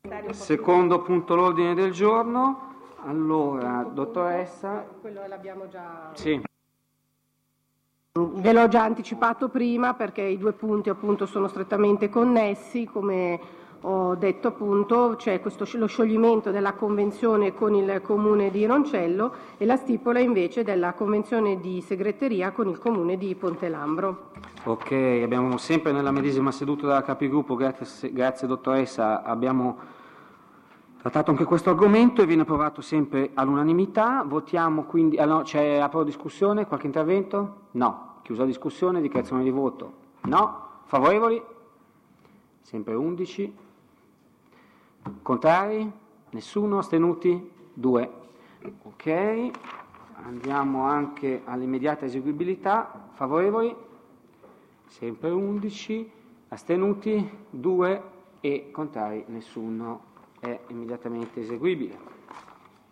Secondo punto l'ordine del giorno. Allora, dottoressa. Quello l'abbiamo già. Sì. Ve l'ho già anticipato prima perché i due punti appunto sono strettamente connessi, come ho detto appunto c'è lo scioglimento della convenzione con il comune di Roncello e la stipula invece della convenzione di segreteria con il comune di Pontelambro. Ok, abbiamo sempre nella medesima seduta della Capigruppo, grazie dottoressa, abbiamo trattato anche questo argomento e viene approvato sempre all'unanimità. Votiamo quindi. C'è apro discussione? Qualche intervento? No. Chiusa la discussione, dichiarazione di voto? No. Favorevoli? Sempre 11. Contrari? Nessuno. Astenuti? 2. Ok. Andiamo anche all'immediata eseguibilità. Favorevoli? Sempre 11. Astenuti? 2. E contrari? Nessuno. È immediatamente eseguibile.